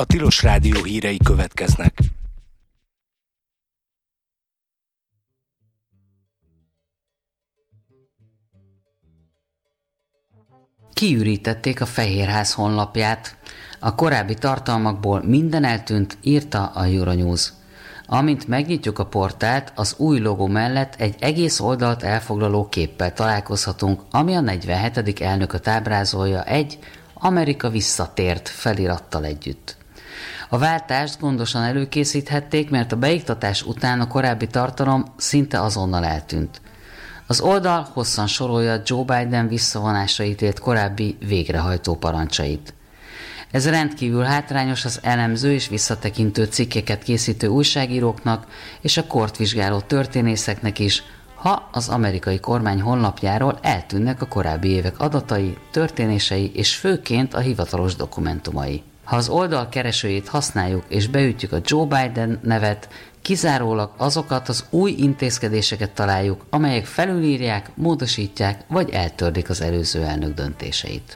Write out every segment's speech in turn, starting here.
A Tilos Rádió hírei következnek. Kiürítették a Fehérház honlapját. A korábbi tartalmakból minden eltűnt, írta a Euronews. Amint megnyitjuk a portált, az új logó mellett egy egész oldalt elfoglaló képpel találkozhatunk, ami a 47. elnököt ábrázolja egy Amerika visszatért felirattal együtt. A váltást gondosan előkészíthették, mert a beiktatás után a korábbi tartalom szinte azonnal eltűnt. Az oldal hosszan sorolja Joe Biden visszavonásra ítélt korábbi végrehajtó parancsait. Ez rendkívül hátrányos az elemző és visszatekintő cikkeket készítő újságíróknak és a kort vizsgáló történészeknek is, ha az amerikai kormány honlapjáról eltűnnek a korábbi évek adatai, történései és főként a hivatalos dokumentumai. Ha az oldal keresőjét használjuk és beütjük a Joe Biden nevet, kizárólag azokat az új intézkedéseket találjuk, amelyek felülírják, módosítják vagy eltörlik az előző elnök döntéseit.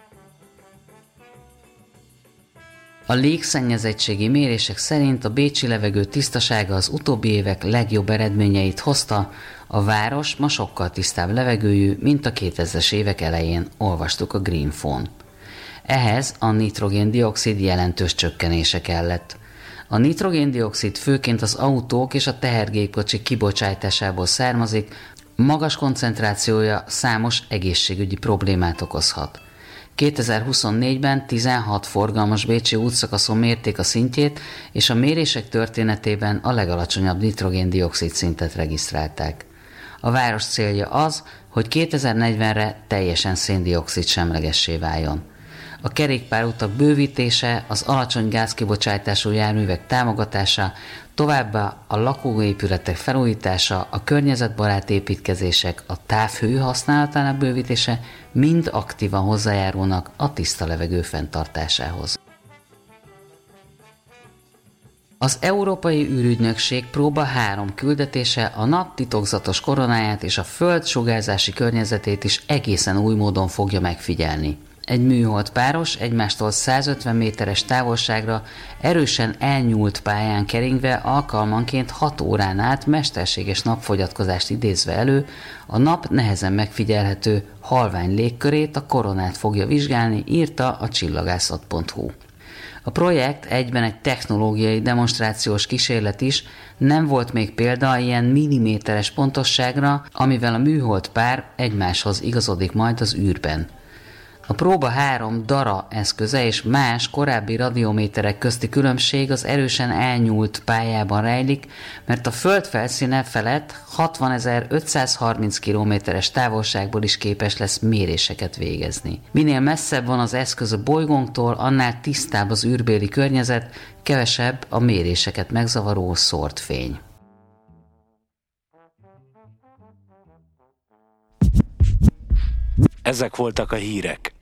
A légszennyezettségi mérések szerint a bécsi levegő tisztasága az utóbbi évek legjobb eredményeit hozta, a város ma sokkal tisztább levegőjű, mint a 2000-es évek elején, olvastuk a Greenphone. Ehhez a nitrogén-dioxid jelentős csökkenése kellett. A nitrogén-dioxid főként az autók és a tehergépkocsik kibocsátásából származik, magas koncentrációja számos egészségügyi problémát okozhat. 2024-ben 16 forgalmas bécsi útszakaszon mérték a szintjét, és a mérések történetében a legalacsonyabb nitrogén-dioxid szintet regisztrálták. A város célja az, hogy 2040-re teljesen széndioxid semlegessé váljon. A kerékpárutak bővítése, az alacsony gázkibocsátású járművek támogatása, továbbá a lakóépületek felújítása, a környezetbarát építkezések, a távhő használatának bővítése mind aktívan hozzájárulnak a tiszta levegő fenntartásához. Az Európai űrügynökség próba 3 küldetése a nap titokzatos koronáját és a Föld sugárzási környezetét is egészen új módon fogja megfigyelni. Egy műhold páros egymástól 150 méteres távolságra erősen elnyúlt pályán keringve alkalmanként 6 órán át mesterséges napfogyatkozást idézve elő, a nap nehezen megfigyelhető halvány légkörét, a koronát fogja vizsgálni, írta a csillagászat.hu. A projekt egyben egy technológiai demonstrációs kísérlet is, nem volt még példa ilyen milliméteres pontosságra, amivel a műhold pár egymáshoz igazodik majd az űrben. A próba 3 DARA eszköze és más korábbi radiométerek közti különbség az erősen elnyúlt pályában rejlik, mert a Föld felszíne felett 60.530 km-es távolságból is képes lesz méréseket végezni. Minél messzebb van az eszköz a bolygónktól, annál tisztább az űrbéli környezet, kevesebb a méréseket megzavaró szórt fény. Ezek voltak a hírek.